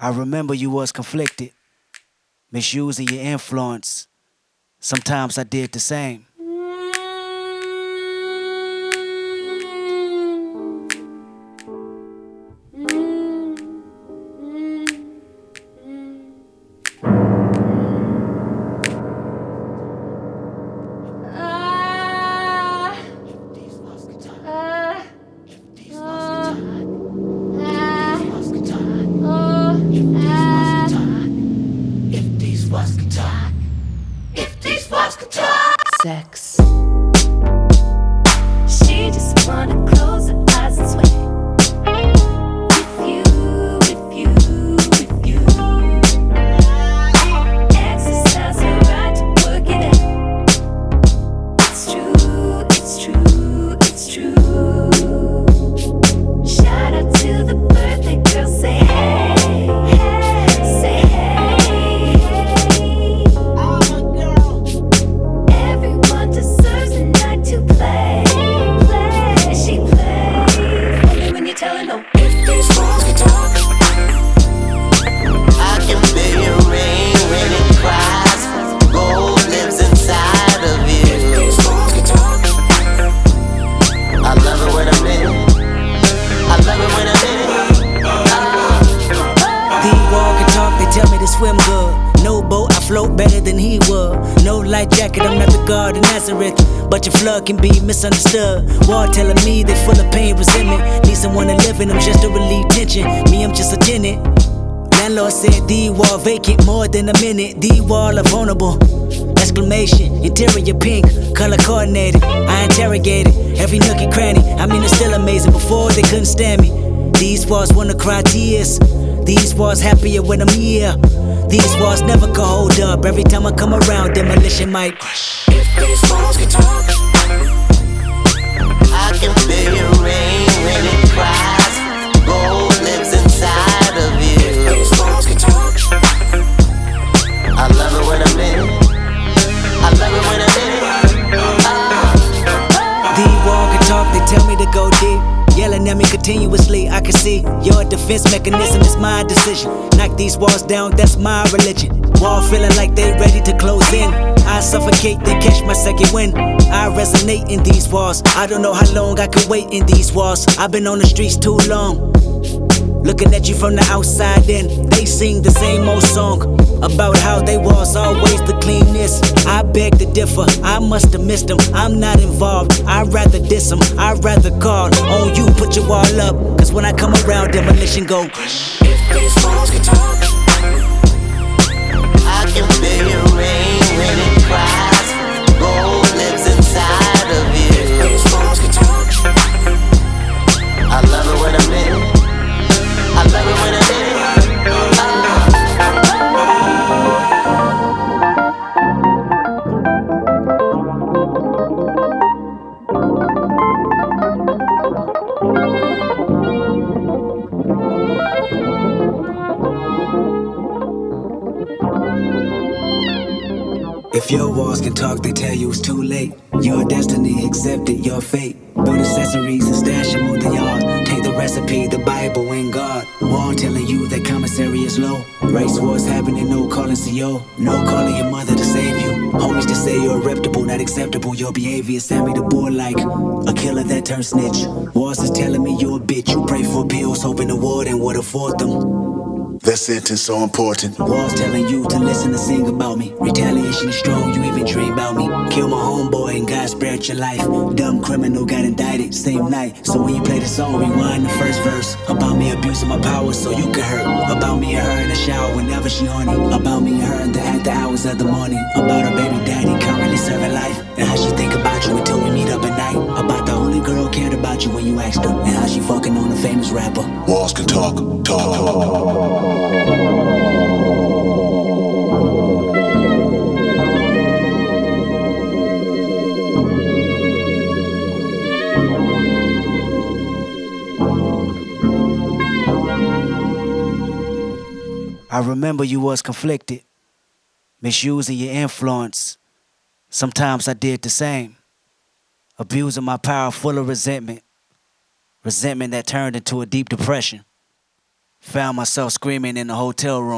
I remember you was conflicted, misusing your influence. Sometimes I did the same. Sex. She just wanna close her eyes and sweat. With you, with you, with you. Exercise her right to work it out. It's true, it's true, it's true. Shout out to the birthday girl, say hey, hey, say hey, hey. Everyone deserves a night to play, play. She plays only when you're telling her. If these walls could talk, I can feel your rain when it cries. Gold lives inside of you. if these walls could talk, I love it when I'm in it. I love it when I'm in it. The wall can talk, they tell me to swim good. No boat, I float better than he would. No light jacket, I'm not the God of Nazareth. But your flood can be misunderstood. Wall telling me they full of pain, resentment. Need someone to live in them just to relieve tension. Me, I'm just a tenant. Landlord said the wall vacant more than a minute. The wall are vulnerable. Exclamation, interior pink, color coordinated. I interrogated every nook and cranny. I mean, it's still amazing. Before they couldn't stand me. These walls wanna cry tears. These walls happier when I'm here. These walls never can hold up. Every time I come around, demolition might. if these walls could talk, I can feel your rain when it cries. Gold lives inside of if you. these walls could talk, I love it when I'm in it. I love it when I'm in it. The wall can talk, they tell me to go deep. Yelling at me continuously, I can see your defense mechanism is my decision. Knock these walls down, that's my religion. Wall feeling like they ready to close in. I suffocate, then catch my second wind. I resonate in these walls. I don't know how long I could wait in these walls. I've been on the streets too long. Looking at you from the outside in, they sing the same old song about how they was always the cleanest. I beg to differ, I must have missed them. I'm not involved, I'd rather diss them. I'd rather call on you, put your wall up. Cause when I come around, demolition go. if these walls could talk, I can feel your rain when it cries. Gold lives inside of if you. these walls could talk, I love it when I'm in it. I love it when I'm in it. If your walls can talk, they tell you it's too late. Your destiny accepted, your fate. Build accessories and stash them on the yard. Take the recipe, the Bible and God. Wall telling you that commissary is low. Race wars happening, no calling CO. No calling your mother to save you. Homies to say you're reputable, not acceptable. Your behavior sent me to board like a killer that turned snitch. Walls is telling me you're a bitch. You pray for pills, hoping the warden would afford them. That sentence so important. Walls telling you to listen and sing about me. Retaliation is strong, you even dream about me. Kill my homeboy and God spared your life. Dumb criminal got indicted same night. So when you play the song, rewind the first verse. About me abusing my power so you can hurt. About me and her in the shower whenever she horny. About me and her in the after hours of the morning. About her baby daddy currently serving life. And how she think about you until we meet up at night. About the only girl cared about you when you asked her. And how she fucking on a famous rapper. Walls can talk, talk. I remember you was conflicted, misusing your influence. Sometimes I did the same, abusing my power full of resentment. Resentment that turned into a deep depression. Found myself screaming in the hotel room.